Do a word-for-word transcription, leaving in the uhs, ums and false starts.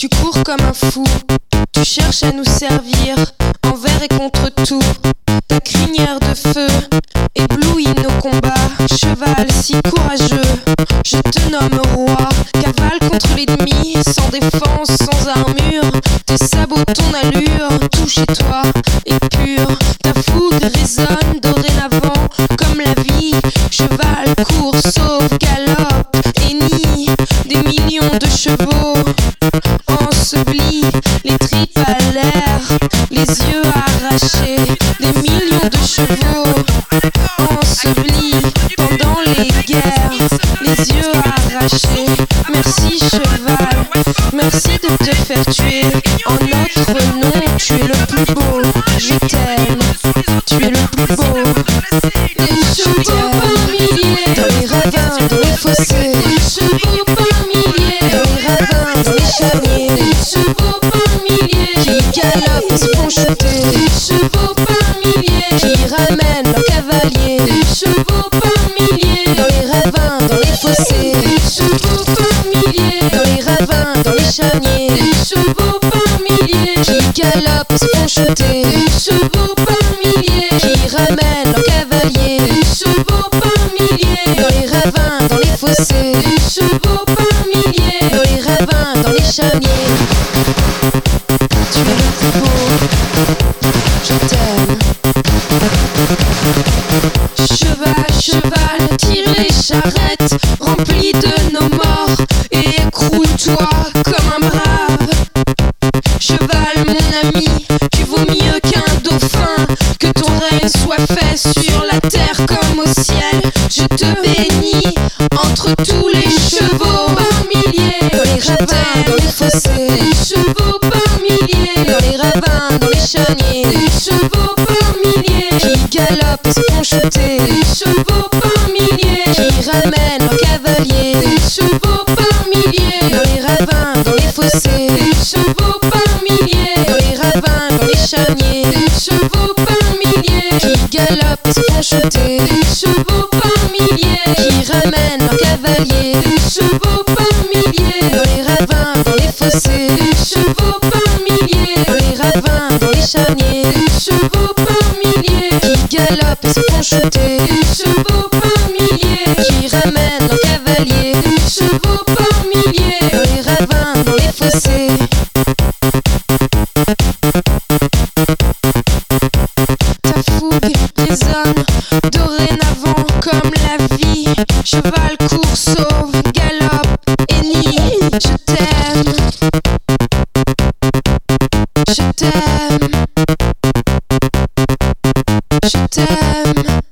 Tu cours comme un fou, tu cherches à nous servir envers et contre tout. Ta crinière de feu éblouit nos combats. Cheval si courageux, je te nomme roi. Cavale contre l'ennemi, sans défense, sans armure. Tes sabots, ton allure, tout chez toi est pur. Ta fougue résonne dorénavant comme la vie. Cheval court, sauve, galope, hennit des millions de chevaux. Enseveli, les tripes à l'air, les yeux arrachés, des millions de chevaux. Ensevelis pendant les guerres, les yeux arrachés. Merci cheval, merci de te faire tuer. En notre nom, tu es le plus beau. Je t'aime, tu es le plus beau. Des chevaux par milliers, dans les ravins, dans les fossés. Des chevaux par milliers, dans les ravins, dans les chaniers. Des chevaux par milliers, qui galopent et se font chuter. Des chevaux par milliers, qui ramènent leurs cavaliers. Des chevaux par milliers, dans les ravins, dans les fossés. Des chevaux par milliers, dans les ravins, dans les chaniers. Des chevaux par milliers, qui galopent et se font chuter. Des chevaux par milliers, qui ramènent leurs cavaliers. Des chevaux par milliers, dans les ravins, dans les fossés. Des chevaux par milliers, dans les ravins, dans les chaniers. Tu es le plus beau, je t'aime. Cheval, cheval, tire les charrettes remplies de nos morts et écroule-toi comme un brave. Cheval, mon ami, tu vaux mieux qu'un dauphin. Que ton règne soit fait sur la terre comme au ciel. Je te bénis entre tous les chevaux par milliers. Dans les ravins, dans les fossés. Des chevaux par milliers. Dans les ravins, dans les chaniers. Des chevaux par milliers, qui galopent et se font chuter. Des chevaux par milliers, qui ramènent leurs cavaliers. Des chevaux par milliers, dans les ravins, dans les fossés. Des chevaux par milliers, dans les ravins, dans les chaniers. Des chevaux par milliers, qui galopent et se font chuter. Des chevaux par milliers, qui ramènent leurs cavaliers. Des chevaux par milliers, dans les ravins, dans les fossés. Des chevaux par milliers, dans les ravins, dans les chaniers. Des chevaux par milliers, qui galopent et se font chuter. Des chevaux par milliers, qui ramènent leurs cavaliers. Des chevaux par milliers, dans les ravins, dans les fossés. Ta fougue résonne dorénavant comme la vie. Cheval court, sauve, galope, hennit. Je t'aime, je t'aime, je t'aime.